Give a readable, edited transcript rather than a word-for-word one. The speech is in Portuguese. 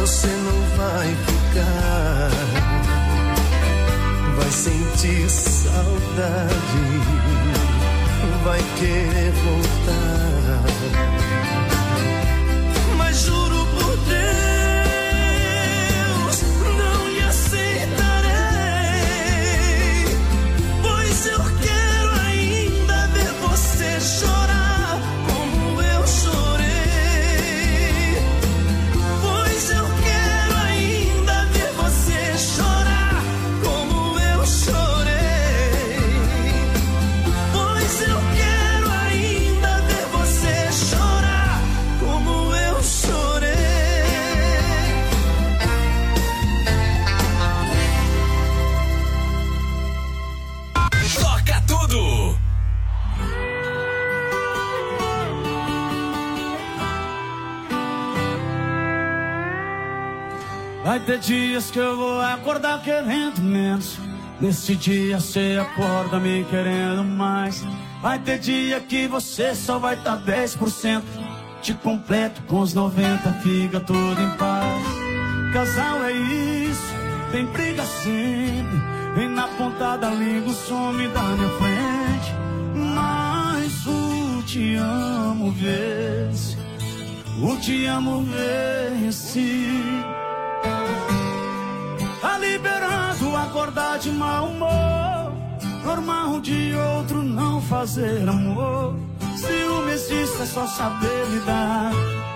você não vai ficar. Vai sentir saudade, vai querer voltar. Mas juro por Deus, não lhe aceitarei, pois eu quero ainda ver você chorar como eu chorei. Pois eu quero ainda ver você chorar como eu chorei. Pois eu quero ainda ver você chorar como eu chorei. Toca tudo! Vai ter dias que eu vou acordar querendo menos. Nesse dia cê acorda me querendo mais. Vai ter dia que você só vai tá 10%. Te completo com os 90, fica tudo em paz. Casal é isso, tem briga sempre. Vem na ponta da língua, some da minha frente. Mas o te amo vence, o te amo vence. Tá liberado acordar de mau humor, normal de outro não fazer amor. Ciúmes disso é só saber lidar.